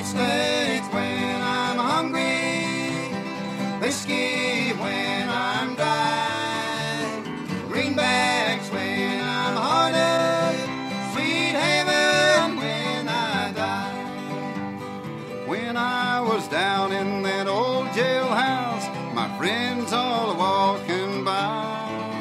Beefsteaks when I'm hungry, whiskey when I'm dry, greenbacks when I'm hearted, sweet haven when I die. When I was down in that old jailhouse, my friends all walking by.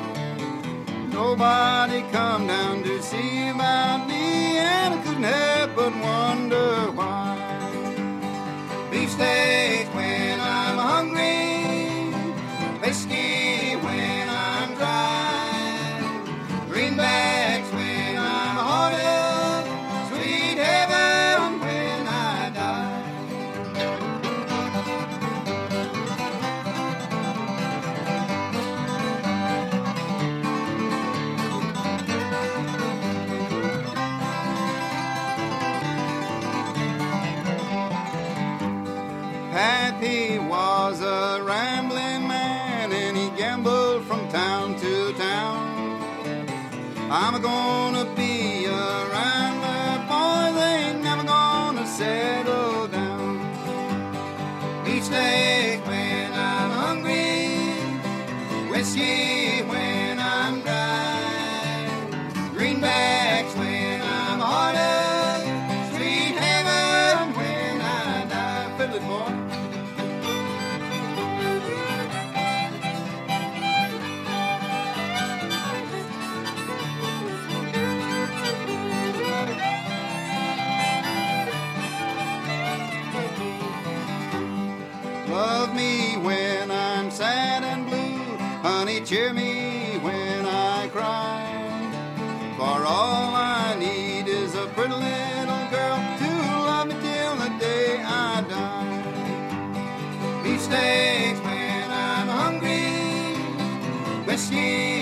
Nobody come down to see about me, and I couldn't help but wonder why. Beefsteak when I'm hungry, whiskey when I'm dry, greenbacks when I'm hearted, sweet heaven when I die. Pappy was a rambling man, and he gambled from town to town. I'm gonna be a rambler, boy, they ain't never gonna settle down. Beefsteak when I'm hungry, whiskey when I'm dry, greenbacks when I'm hearted, sweet heaven when I die. Fiddle it, boy. Love me when I'm sad and blue, honey, cheer me when I cry. For all I need is a pretty little girl to love me till the day I die. Beefsteaks when I'm hungry, whiskey